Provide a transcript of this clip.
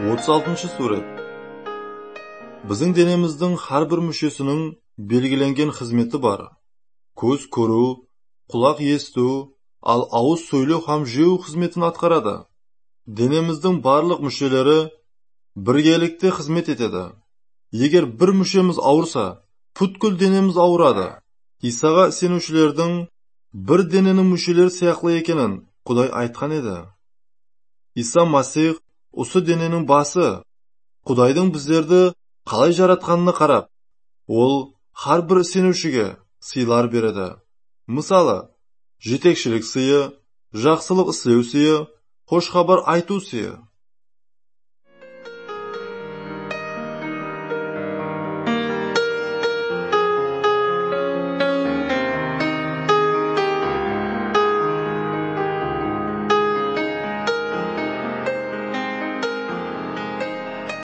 36 suret. Bizning denimizдің har bir мүшесінің belgilengen xizmeti бар. Көз көру, құлақ есту, ал ауыз сөйлеу ham жеу xizmetini атқарады. Денеміздің барлық мүшелері біргелікте xizmet етеді. Егер бір мүшеміз ауырса, бүткіл денеміз ауырады. Исаға сенушілердің бір дененің мүшелері сияқлы екенін Құдай айтқан еді. Иса Масих осы дененің басы. Құдайдың біздерді қалай жаратқанына қарап, ол har bir сенушіге сыйлар береді. Мысалы, жетекшілік сыйы, жақсылық істеу сыйы, хош хабар айту сыйы.